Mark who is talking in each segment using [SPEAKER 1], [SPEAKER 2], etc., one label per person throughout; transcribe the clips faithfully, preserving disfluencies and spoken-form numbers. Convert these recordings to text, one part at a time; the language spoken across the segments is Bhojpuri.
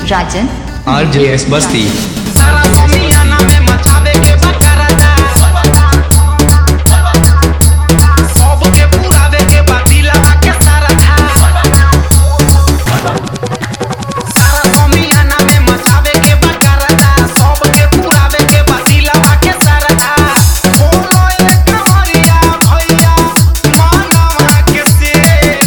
[SPEAKER 1] राजन
[SPEAKER 2] आरजेएस बस्ती।
[SPEAKER 3] सारा समियाना में मचावे के बकरदा सबके पुरावे के बातिलवा के सारा था। सारा समियाना में मचावे के बकरदा सबके पुरावे के बातिलवा के सारा था। बोलो ये कमरिया भैया मानवा के सेठ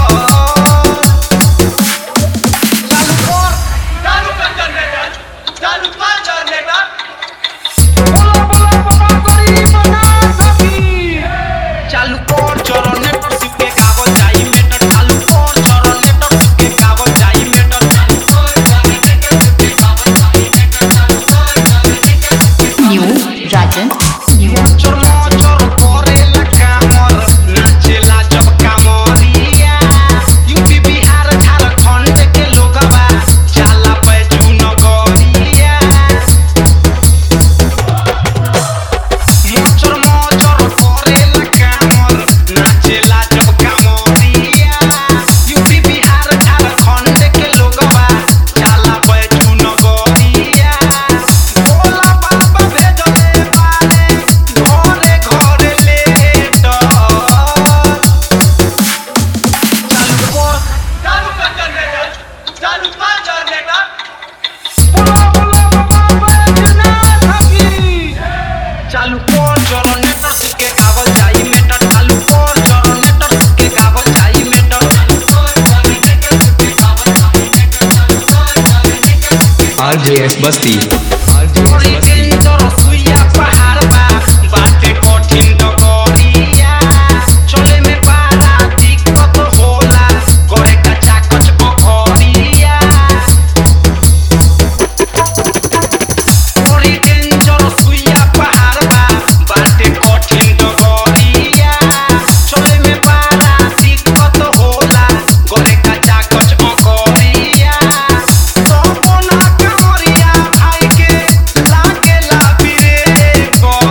[SPEAKER 3] चालू कर चालू कर जनरेटर चालू कर जनरेटर बोलो बोलो बाबा करी बना सकी चालू कर जनरेटर सिक्के कागज जाई मेटर चालू कर जनरेटर सिक्के कागज जाई मेटर चालू कर जनरेटर सिक्के कागज जाई मेटर चालू कर जनरेटर
[SPEAKER 1] न्यू राजन न्यू
[SPEAKER 3] मोचर मोचर करेला कामर नाचेला जब कामरिया यूपी बिहार झारखंड के लोगवा जाला पैजू नगरिया। मोचर मोचर करेला कामर नाचेला जब कामरिया यूपी बिहार झारखंड के लोगवा जाला पैजू नगरिया। भोला बाबा भेजले बारे घरे घरे लेटर चालू कर चालू कर जनरेटर चालू कर जनरेटर बोलो बोलो बाबा बैजना थकी चालू कर जनरेटर सिक्के कागज जाई मेटर चालू कर जनरेटर सिक्के कागज जाई मेटर चालू कर जनरेटर सिक्के कागज जाई मेटर चालू कर जनरेटर
[SPEAKER 2] आरजेएस बस्ती।
[SPEAKER 3] थोड़ी डेंजर सुइया पहाड़ बा बाटे कठिन डगरिया चले में बड़ा दिक्कत होला करे कच्चा कच बकरिया। थोड़ी डेंजर सुइया पहाड़ बा बाटे कठिन डगरिया चले में बड़ा दिक्कत होला करे कच्चा कच बकरिया। सपना कमरिया भाई के लागेला ब्रेक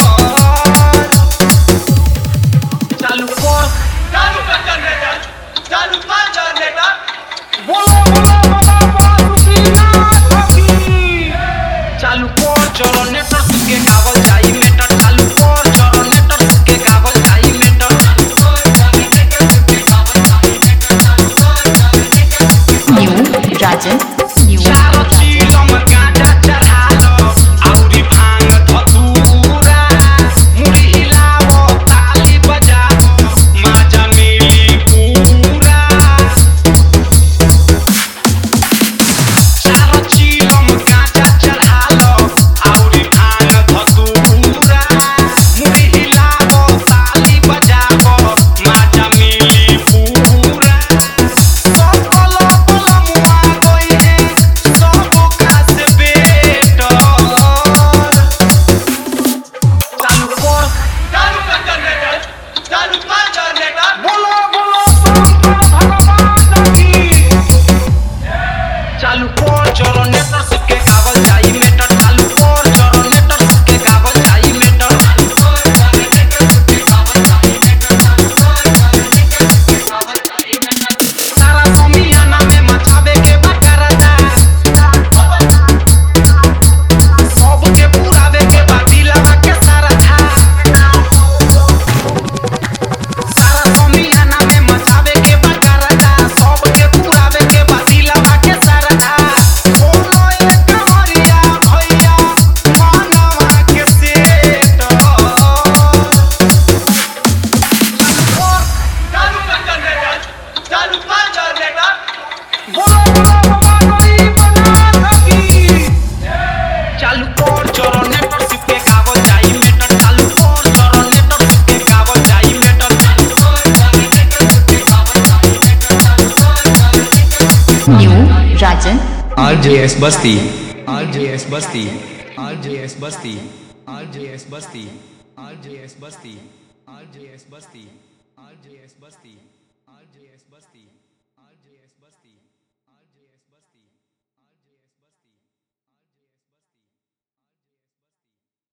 [SPEAKER 3] चालू कर चालू कर जनरेटर चालू कर जनरेटर बोलो बोलो बाबा बासुकीना थकी चालू कर जनरेटर सिक्के कागज जाई मेटर चालू कर जनरेटर सिक्के कागज जाई मेटर चालू कर जनरेटर सिक्के कागज जाई मेटर चालू कर जनरेटर
[SPEAKER 1] न्यू राजन न्यू
[SPEAKER 3] चारो चीलम गांजा चढ़ालो आउरी भांग धतूरा मुड़ी हिलावो ताली बजावो माजा मिली पूरा। चारो चीलम गांजा चढ़ालो आउरी भांग धतूरा मुड़ी हिलावो ताली बजावो माजा मिली पूरा। सब कलो कलो मुआ गई है सब का से बेटर चालू कर चालू कर जनरेटर चालू कर जनरेटर बोलो बोलो शंकर भगवान की चालू कर जनरेटर सिक्के कागज जाई मेटर चालू कर जनरेटर सिक्के कागज जाई मेटर चालू कर जनरेटर सिक्के कागज जाई मेटर चालू कर जनरेटर सिक्के कागज जाई मेटर सारा समियाना में मचावे के बकरदा सबके पुरावे के बातिलवा के सारा था। सारा समियाना में मचावे के बकरदा सबके पुरावे के बातिलवा के सारा था। बोलो ये कमरिया भैया मानवा के सेठ चालू कर चालू कर जनरेटर चालू कर जनरेटर बोलो बोलो बाबा करी बना सकी चालू कर जनरेटर सिक्के कागज जाई मेटर चालू कर जनरेटर सिक्के कागज जाई मेटर चालू कर जनरेटर सिक्के कागज जाई मेटर चालू कर generator
[SPEAKER 1] new Rajan
[SPEAKER 2] RJS Basti. RJS Basti. RJS Basti. RJS Basti. RJS Basti. RJS Basti. RJS Basti. RJS बस्ती।